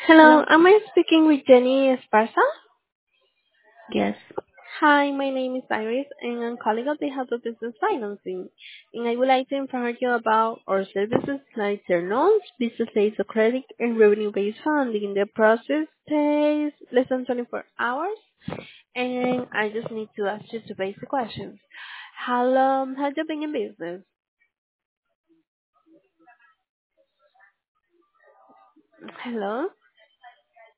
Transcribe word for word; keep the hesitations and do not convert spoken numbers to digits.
Hello, Hello. am I speaking with Jenny Esparza? Yes. Hi, my name is Iris, and I'm calling on behalf of Business Financing. And I would like to inform you about our services like their loans, business loans of credit, and revenue-based funding. The process takes less than twenty-four hours, and I just need to ask you two basic questions. How long have you been in business? Hello?